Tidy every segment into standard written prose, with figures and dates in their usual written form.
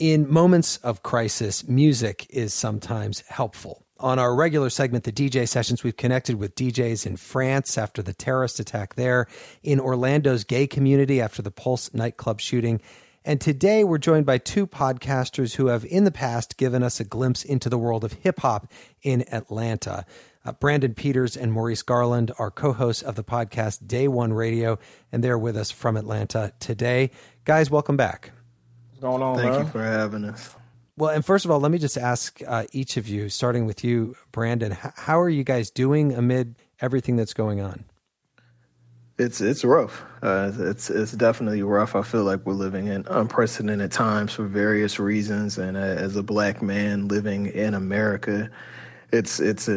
In moments of crisis, music is sometimes helpful. On our regular segment, the DJ Sessions, we've connected with DJs in France after the terrorist attack there, in Orlando's gay community after the Pulse nightclub shooting. And today we're joined by two podcasters who have in the past given us a glimpse into the world of hip-hop in Atlanta. Brandon Peters and Maurice Garland are co-hosts of the podcast Day One Radio, and they're with us from Atlanta today. Guys, welcome back. What's going on, Thank you for having us. Well, and first of all, let me just ask each of you, starting with you, Brandon, how are you guys doing amid everything that's going on? It's rough. It's definitely rough. I feel like we're living in unprecedented times for various reasons, and as a black man living in America, it's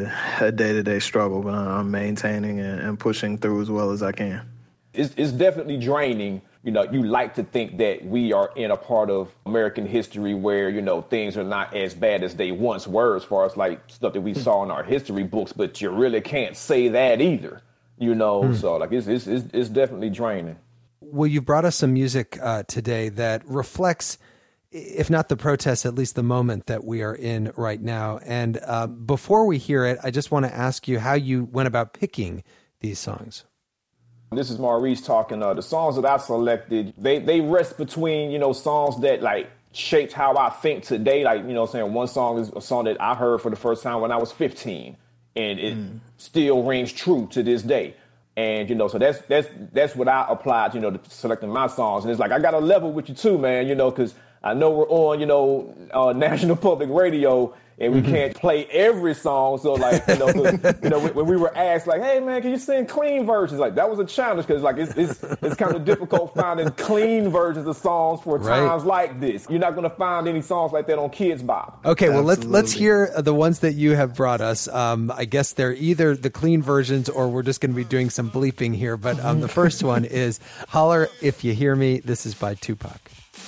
a day-to-day struggle, but I'm maintaining and pushing through as well as I can. It's definitely draining. You know, you like to think that we are in a part of American history where, you know, things are not as bad as they once were as far as like stuff that we saw in our history books, but you really can't say that either, you know, so like it's definitely draining. Well, you've brought us some music today that reflects, if not the protests, at least the moment that we are in right now. And before we hear it, I just want to ask you how you went about picking these songs. This is Maurice talking. The songs that I selected, they rest between, you know, songs that like shaped how I think today. Like, you know what I'm saying? One song is a song that I heard for the first time when I was 15, and it still rings true to this day. And, you know, so that's what I applied, you know, to selecting my songs. And it's like, I got to level with you too, man, you know, because I know we're on, you know, National Public Radio, and we can't play every song. So, like, you know, when we were asked, like, hey, man, can you sing clean versions? Like, that was a challenge because, like, it's kind of difficult finding clean versions of songs for times like this. You're not going to find any songs like that on Kids Bop. Okay, well, let's hear the ones that you have brought us. I guess they're either the clean versions or we're just going to be doing some bleeping here. But the first one is Holler If You Hear Me. This is by Tupac.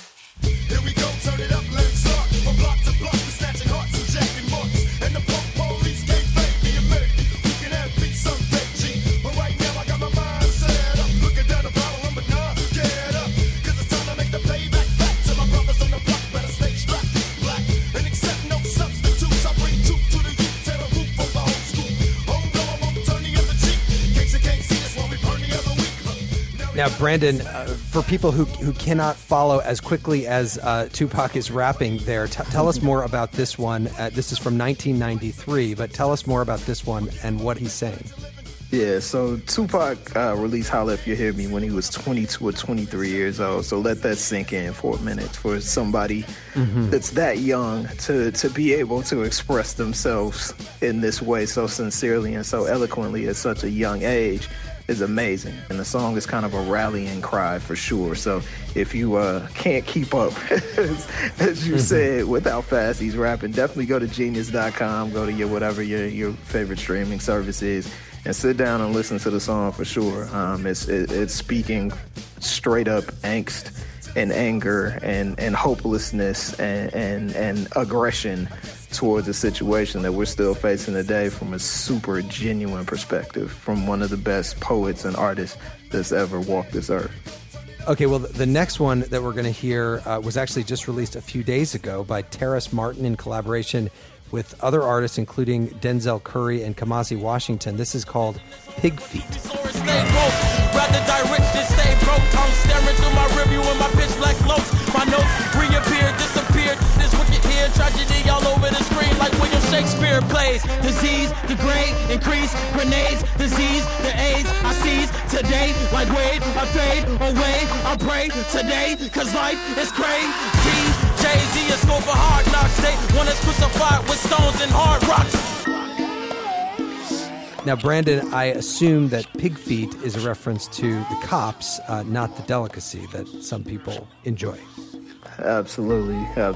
Here we go, turn it up, let's start. From block to block, we're snatching hearts and jacking marks. And the police can't fake me a minute. We can have peace someday, G. But right now I got my mind set up. Looking down the barrel, I'm not get up. Cause it's time to make the payback back. To my brothers on the block, better stay strapped. Black and accept no substitutes. I bring truth to the youth, tear the roof over old school. Home go, I won't turn the other cheek. In case you can't see us while we burn the other week. Now, Brandon, for people who cannot follow as quickly as Tupac is rapping there, tell us more about this one. This is from 1993, but tell us more about this one and what he's saying. Yeah, so Tupac released Holla If You Hear Me when he was 22 or 23 years old. So let that sink in for a minute. For somebody that's that young to be able to express themselves in this way so sincerely and so eloquently at such a young age is amazing. And the song is kind of a rallying cry for sure. So if you can't keep up, as you said, with how fast he's rapping, definitely go to genius.com, go to your favorite streaming service is, and sit down and listen to the song for sure. It's speaking straight up angst and anger and hopelessness and aggression towards a situation that we're still facing today from a super genuine perspective from one of the best poets and artists that's ever walked this earth. Okay, well, the next one that we're going to hear was actually just released a few days ago by Terrace Martin in collaboration with other artists, including Denzel Curry and Kamasi Washington. This is called Pig Feet. Rather direct than stay broke. I'm staring through my review and my pitch black floats. My notes reappeared, disappeared. This wicked here, tragedy all over the screen like William Shakespeare plays. Disease, degrade, increase, grenades, disease, the AIDS I seize today. Like Wade, I fade away. I pray today, cause life is crazy. Jay-Z is scope for hard knocks. They want us crucified with stones and hard rocks. Now, Brandon, I assume that Pig Feet is a reference to the cops, not the delicacy that some people enjoy. Absolutely.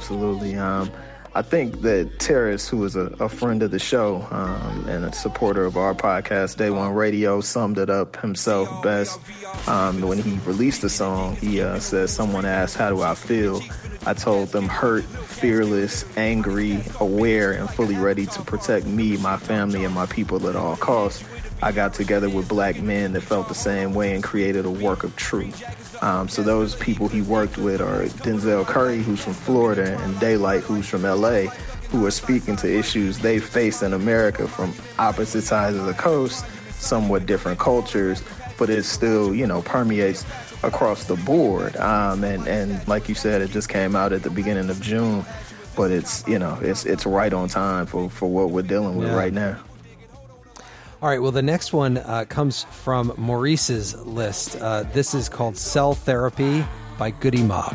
I think that Terrace, who is a friend of the show and a supporter of our podcast, Day One Radio, summed it up himself best. When he released the song, he says, someone asked, how do I feel? I told them hurt, fearless, angry, aware, and fully ready to protect me, my family, and my people at all costs. I got together with black men that felt the same way and created a work of truth. So those people he worked with are Denzel Curry, who's from Florida, and Daylight, who's from LA, who are speaking to issues they face in America from opposite sides of the coast, somewhat different cultures, but it still, permeates across the board. And like you said, it just came out at the beginning of June, but it's right on time for what we're dealing with right now. All right, well, the next one comes from Maurice's list. This is called Cell Therapy by Goody Mob.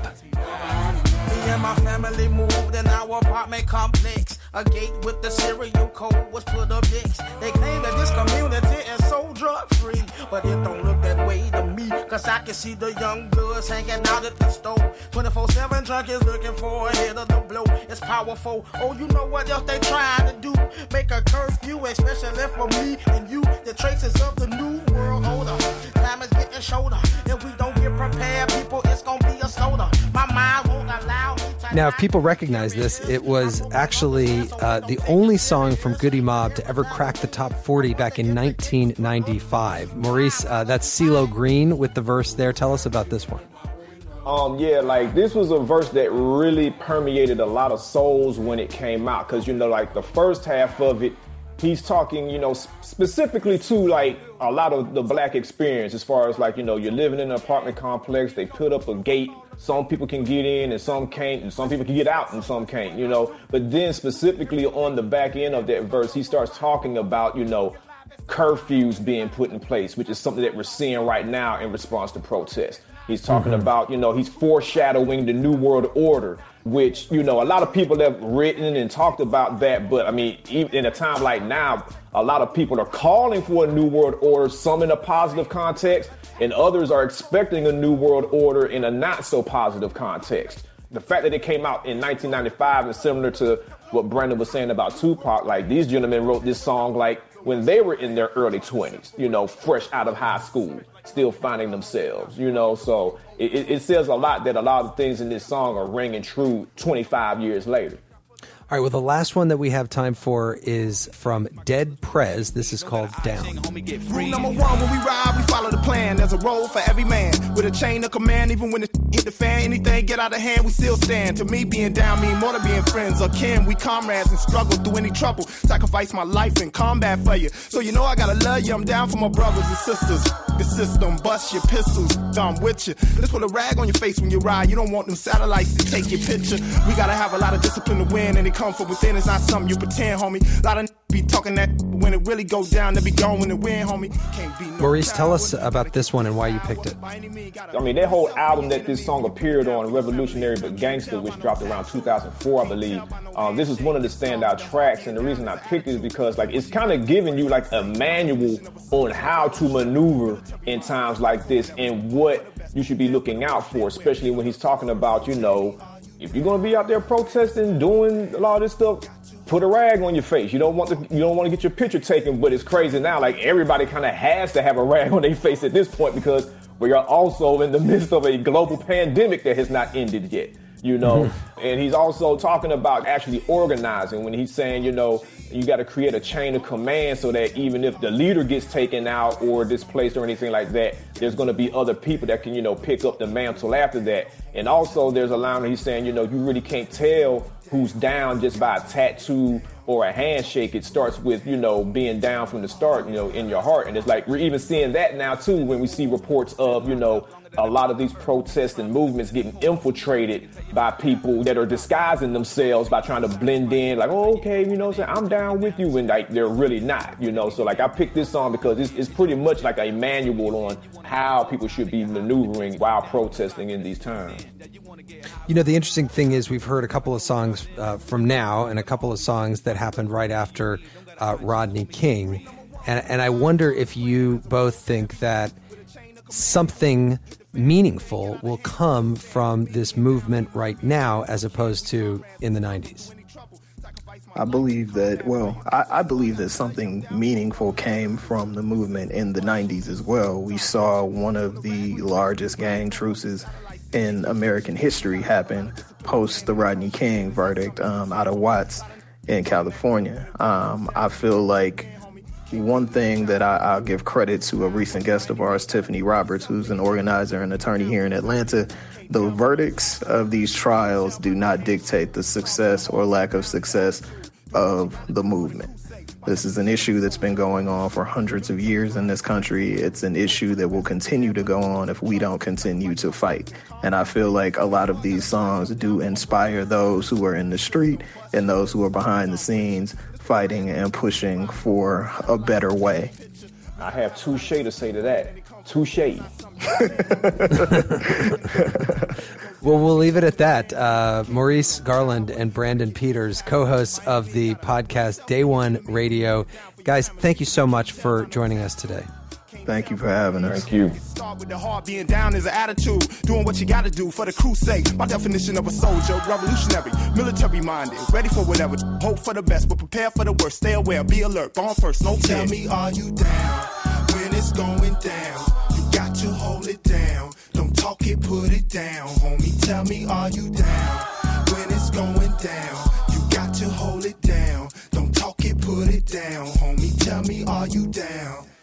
Me and my family moved in our apartment complex. A gate with the serial code was put up next. They claim that this community is so drug-free, but it don't look that way to me, cause I can see the young bloods hanging out at the store. 24/7 junkies looking for a hit of the blow. It's powerful. Oh, you know what else they trying to do? Make a curfew, especially for me and you. The traces of the new world order. Time is getting shorter. If we don't get prepared, people, it's gonna be a slaughter. My mind won't allow me to... Now, if people recognize this, it was actually the only song from Goody Mob to ever crack the top 40 back in 1995. Maurice, that's CeeLo Green with the verse there. Tell us about this one. This was a verse that really permeated a lot of souls when it came out. Because, the first half of it, he's talking, specifically to, a lot of the black experience as far as, you're living in an apartment complex. They put up a gate. Some people can get in and some can't, and some people can get out and some can't, But then specifically on the back end of that verse, he starts talking about, curfews being put in place, which is something that we're seeing right now in response to protests. He's talking about, he's foreshadowing the New World Order, which, a lot of people have written and talked about that. But, even in a time like now, a lot of people are calling for a New World Order, some in a positive context, and others are expecting a New World Order in a not so positive context. The fact that it came out in 1995 is similar to what Brandon was saying about Tupac. These gentlemen wrote this song, when they were in their early 20s, fresh out of high school, still finding themselves, So it says a lot that a lot of things in this song are ringing true 25 years later. All right, well, the last one that we have time for is from Dead Prez. This is called Down. Rule number one, when we ride, we follow the plan. There's a role for every man with a chain of command. Even when it hit the fan, anything get out of hand, we still stand. To me, being down mean more than being friends or kin. We comrades and struggle through any trouble. Sacrifice my life in combat for you. So you know I gotta love you. I'm down for my brothers and sisters. The system, bust your pistols, I'm with you. Just put a rag on your face when you ride. You don't want them satellites to take your picture. We gotta have a lot of discipline to win, and it comes from within. It's not something you pretend, homie. A lot of be talking that when it really goes down, they be gone when it win, homie. Can't be no Maurice, tell us about this one and why you picked it. That whole album that this song appeared on, Revolutionary But Gangster, which dropped around 2004, I believe. This is one of the standout tracks, and the reason I picked it is because it's kind of giving you a manual on how to maneuver in times like this and what you should be looking out for, especially when he's talking about, if you're going to be out there protesting, doing a lot of this stuff, put a rag on your face. You don't want to get your picture taken, but it's crazy now. Everybody kind of has to have a rag on their face at this point because we are also in the midst of a global pandemic that has not ended yet. And he's also talking about actually organizing when he's saying, you got to create a chain of command so that even if the leader gets taken out or displaced or anything like that, there's going to be other people that can, pick up the mantle after that. And also there's a line where he's saying, you really can't tell who's down just by a tattoo or a handshake. It starts with, being down from the start, in your heart. And it's we're even seeing that now too when we see reports of, a lot of these protests and movements getting infiltrated by people that are disguising themselves by trying to blend in, okay, I'm down with you, and they're really not, So I picked this song because it's pretty much like a manual on how people should be maneuvering while protesting in these times. The interesting thing is we've heard a couple of songs from now and a couple of songs that happened right after Rodney King, and I wonder if you both think that something meaningful will come from this movement right now as opposed to in the 90s. I believe that, I believe that something meaningful came from the movement in the 90s as well. We saw one of the largest gang truces in American history happen post the Rodney King verdict out of Watts in California. I feel like one thing that I'll give credit to a recent guest of ours, Tiffany Roberts, who's an organizer and attorney here in Atlanta. The verdicts of these trials do not dictate the success or lack of success of the movement. This is an issue that's been going on for hundreds of years in this country. It's an issue that will continue to go on if we don't continue to fight. And I feel like a lot of these songs do inspire those who are in the street and those who are behind the scenes fighting and pushing for a better way. I have touche to say to that. Touche. Well, we'll leave it at that. Maurice Garland and Brandon Peters, co-hosts of the podcast Day One Radio. Guys, thank you so much for joining us today. Thank you for having us. Thank you. Start with the heart, being down is an attitude. Doing what you gotta do for the crew's sake. My definition of a soldier, revolutionary, military minded, ready for whatever. Hope for the best, but prepare for the worst. Stay aware, be alert, born first, no fear. Tell me, are you down when it's going down? You got to hold it down. Don't talk it, put it down, homie. Tell me, are you down when it's going down? You got to hold it down. Don't talk it, put it down, homie. Tell me, are you down?